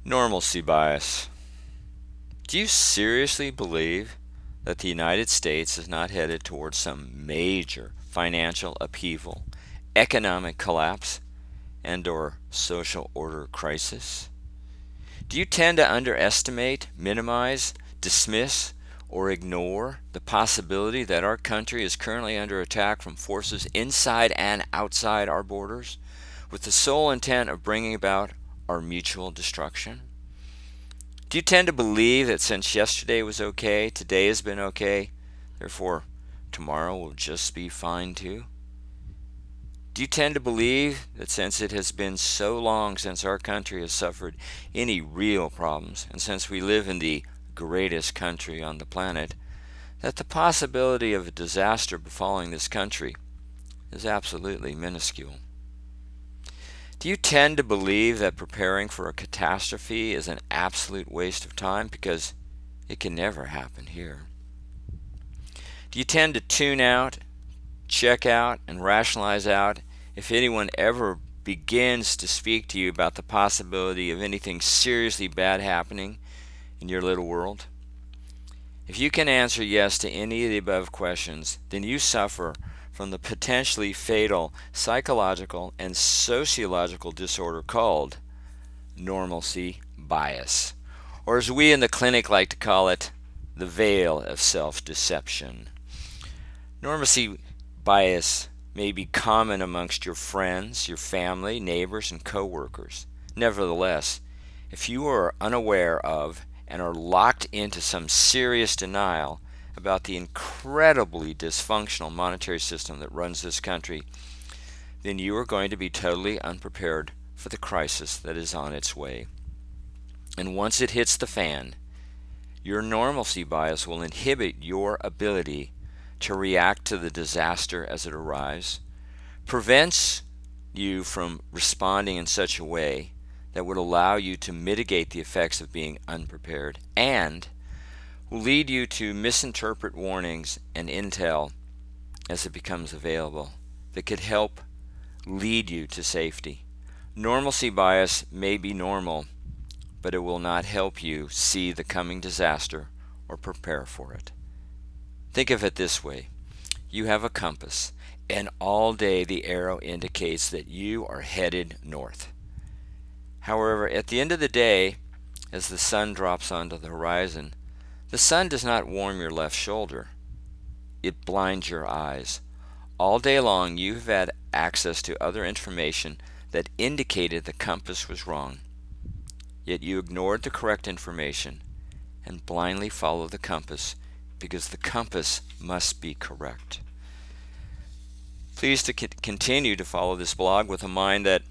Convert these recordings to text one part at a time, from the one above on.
Normalcy bias. Do you seriously believe that the United States is not headed towards some major financial upheaval, economic collapse, and/or social order crisis? Do you tend to underestimate, minimize, dismiss, or ignore the possibility that our country is currently under attack from forces inside and outside our borders, with the sole intent of bringing about our mutual destruction? Do you tend to believe that since yesterday was okay, today has been okay, therefore tomorrow will just be fine too? Do you tend to believe that since it has been so long since our country has suffered any real problems, and since we live in the greatest country on the planet, that the possibility of a disaster befalling this country is absolutely minuscule? Do you tend to believe that preparing for a catastrophe is an absolute waste of time because it can never happen here? Do you tend to tune out, check out, and rationalize out if anyone ever begins to speak to you about the possibility of anything seriously bad happening in your little world? If you can answer yes to any of the above questions, then you suffer from the potentially fatal psychological and sociological disorder called normalcy bias, or as we in the clinic like to call it, the veil of self-deception. Normalcy bias may be common amongst your friends, your family, neighbors, and coworkers. Nevertheless, if you are unaware of and are locked into some serious denial about the incredibly dysfunctional monetary system that runs this country, then you are going to be totally unprepared for the crisis that is on its way. And once it hits the fan, your normalcy bias will inhibit your ability to react to the disaster as it arrives, prevents you from responding in such a way that would allow you to mitigate the effects of being unprepared, and will lead you to misinterpret warnings and intel as it becomes available that could help lead you to safety. Normalcy bias may be normal, but it will not help you see the coming disaster or prepare for it. Think of it this way. You have a compass, and all day the arrow indicates that you are headed north. However, at the end of the day, as the sun drops onto the horizon, the sun does not warm your left shoulder. It blinds your eyes. All day long you have had access to other information that indicated the compass was wrong. Yet you ignored the correct information and blindly followed the compass because the compass must be correct. Please to continue to follow this blog with a mind that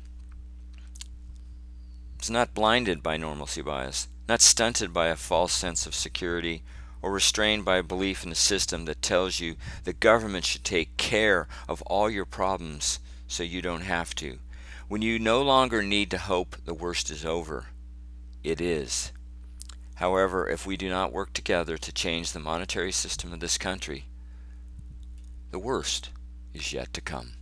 is not blinded by normalcy bias, not stunted by a false sense of security, or restrained by a belief in a system that tells you the government should take care of all your problems so you don't have to. When you no longer need to hope the worst is over, it is. However, if we do not work together to change the monetary system of this country, the worst is yet to come.